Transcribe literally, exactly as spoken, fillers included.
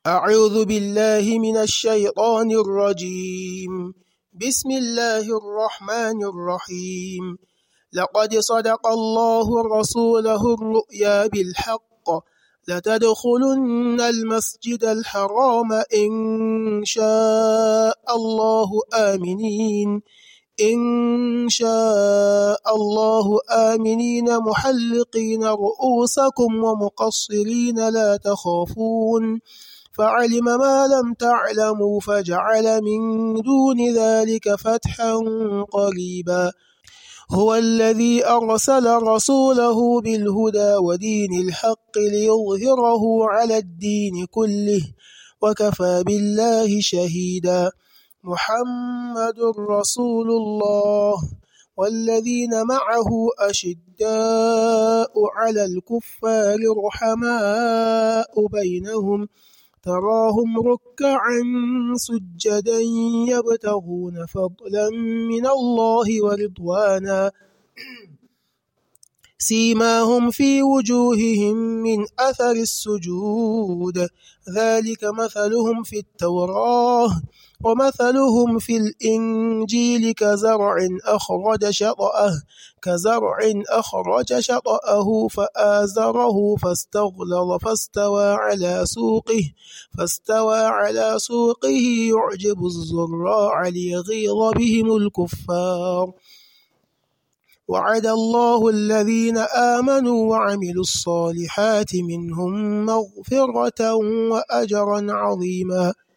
أعوذ بالله من الشيطان الرجيم. بسم الله الرحمن الرحيم. لقد صدق الله رسوله الرؤيا بالحق لتدخلن المسجد الحرام إن شاء الله آمنين إن شاء الله آمنين محلقين رؤوسكم ومقصرين لا تخافون فعلم ما لم تعلموا فجعل من دون ذلك فتحا قريبا. هو الذي أرسل رسوله بالهدى ودين الحق ليظهره على الدين كله وكفى بالله شهيدا. محمد رسول الله والذين معه أشداء على الكفار رحماء بينهم تراهم ركعا سجدا يبتغون فضلا من الله ورضوانا سيماهم في وجوههم من أثر السجود ذلك مثلهم في التوراة ومثلهم في الإنجيل كزرع أخرج شطأه كزرع أخرج شطأه فآزره فاستغلظ فاستوى على سوقه فاستوى على سوقه يعجب الزراع ليغيظ بهم الكفار. وعد الله الذين آمنوا وعملوا الصالحات منهم مغفرة وأجرا عظيما.